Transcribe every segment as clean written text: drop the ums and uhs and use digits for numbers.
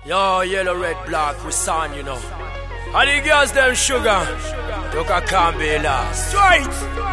Yo, yellow, red, black, we son, you know. And the girls, them sugar. Toka Kambela. Straight!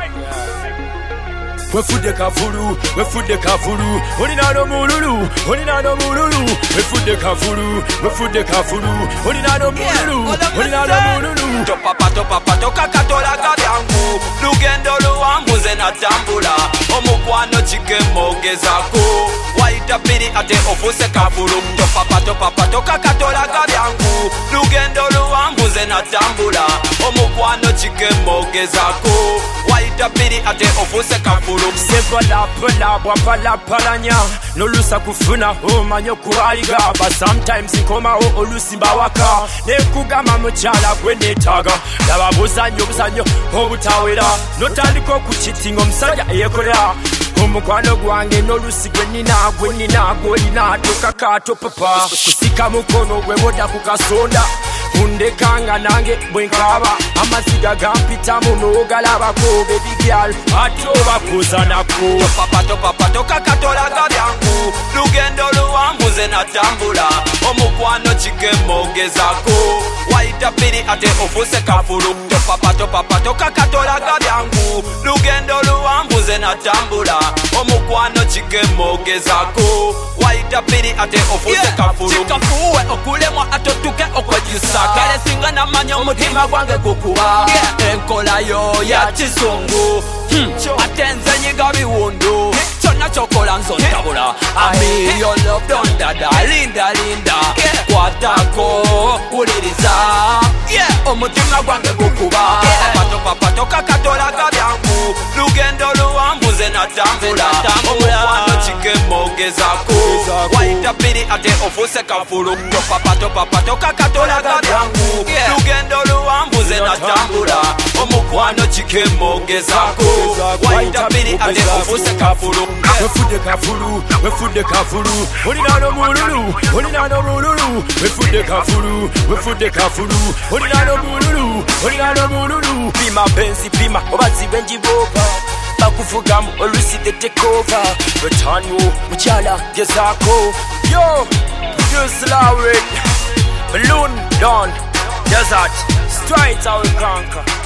We food the kafuru, we food the kafuru. Onina no mululu, onina no mululu. We food the kafuru, we food the kafuru. Onina no mululu, onina no mululu. Topapa toka katola kabyangu. Lugendo luambuze na tambula. Omukwano chike mogezako. Waita piri ate ofuse kafuru. Topapa toka katola kabyangu. Lugendo luambuze na tambula. Omukwano chike mogezako. Waita piri ate ofuse kafuru. Sepala bwapala palanya nolusa kufuna omanyo kualiga but sometimes nkoma olusimba waka nekugama muchala gwenetaga lababuzanyo obutawera notandika okukitinga omusajja eyekolera omukwano gwange nolusi gwenina golina tokakato papa kusika mukono gwe boda kukasonda undekanga nange bwenkaba amaziga gampitamu n'ogalabako baby girl atoba kuzanako topapa toka katola kabyangu lugendo luwambuze na tambula omukwano chikemogezako waita piri ate ofuse kafulu topapa toka katola kabyangu lugendo luwambuze na tambula omukwano chikemogezako waita piri ate ofuse kafulu chikafuwe okulemwa atotuke okwejisa kale singa namanya omutima gwange gukuba enkola yo ya kisungu atenze nyiga biwundu kyonna kyokola nsontabula ami your love don't dada linda kwatako wuliriza omutima gwange gukuba papa toka katola kabyangu lugendo luwambuze na tambula omukwano chikemogezako waita piri ate ofuse kafulu topapa toka katola kabyangu lugendo luwambuze na tambula omukwano chikemogezako waita piri ate ofuse kafulu we food the kafuru onina no mululu we food the kafuru onina no mululu pima benzi pima obazi benjiboka bakuvugamu olusi the take over return muchala gezako yo produce Lowry Balloon Don Desert straight our conquer